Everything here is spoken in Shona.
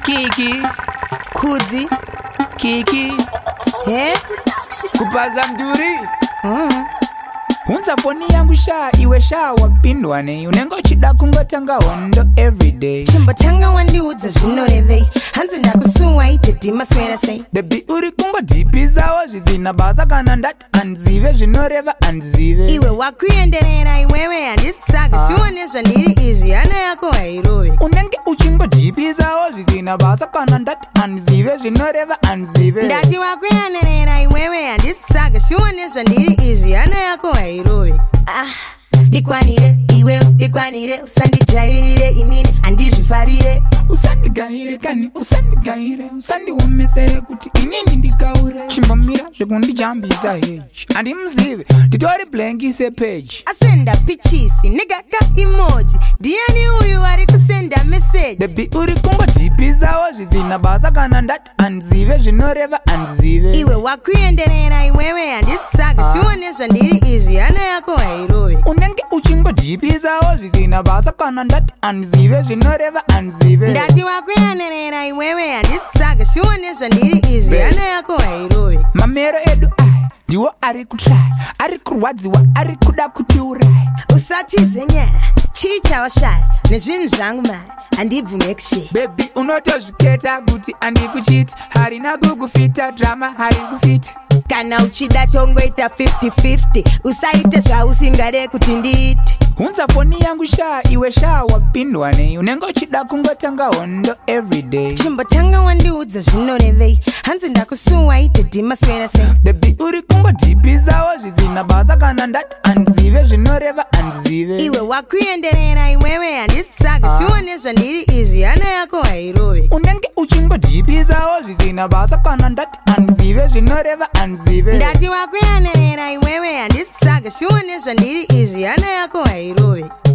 Kiki Kudzi Kiki kupaza mduri Unza foni yangu sha iwe sha wapindwa ne unengo chida kungotanga hondo everyday Chimbatanga wandiudza zvinorevei hanzi ndakusuwa itete maswera sei Baby uri kungo dhipizawo zvizina basa kana ndati anzive zvinoreva anzive iwe wakuenderera iwewe handisi saka zvione zvandiri izvi hana yako hairove unenge uchingo dhipizawo zvizina basa kana ndati anzive zvinoreva anzive ndati wakuenderera iwewe handisi saka zvione zvandiri izvi hana yako hairove ndikwanire iwe ndikwanire usandijairire inini handizvifarire usandigaire kani usandigaire usandiomesere kuti inini ndikaure chimbomira zvekundijambisa heji handimuzive nditori blanki sepage asenda pichisi negaka emoji ndiani uyu ari kusenda meseji bebi uri kungodhipizawo zvizina basa kana ndati anzive zvinoreva anzive iwe wakuenderera iwewe handisi saka zvione zvandiri izvi hana yako hairove unenge uchingodhipizawo zvisina basa kana ndati anzive zvinoreva anzive ndati wakuenderera iwewe handisi saka zvione zvandiri izvi hana yako hairove mamero edu aya ndiwo ari kuhlaya ari kurwadziwa ari kuda kutiuraya usatize nyaya chii chawashaya nezvinhu zvangu mari handibvume kushea bebi unotozviketa kuti handikuchiti harina kukufita drama hari kufita kana uchida tongoita 50-50 usaite zvausingade kuti ndiite unza foni yangu sha iwe sha wapindwa nei unenge uchida kungotanga hondo everyday chimbotanga wandiudza zvinorevei hanzi ndakusuwa itete maswera sei bebi uri kungodhipizawo zvizina basa kana ndati anzive zvinoreva anzive iwe wakuenderera iwewe handisi saka zvione zvandiri izvi hana yako hairove unenge uchingodhipizawo zvizina basa kana ndati anzive zvinoreva anzive ndati wakuenderera iwewe handisi saka zvione zvandiri izvi hana yako hairove